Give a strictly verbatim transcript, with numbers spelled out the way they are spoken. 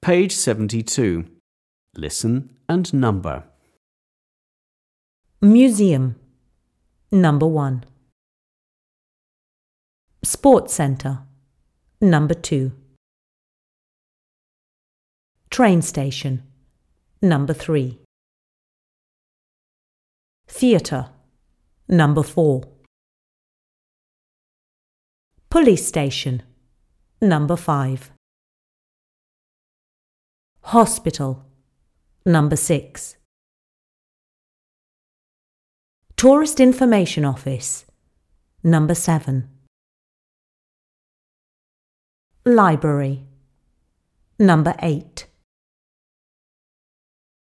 Page seventy-two. Listen and number. Museum. Number one. Sports centre. Number two. Train station. Number three. Theatre. Number four. Police station. Number five. Hospital. Number six. Tourist Information Office. Number seven. Library. Number eight.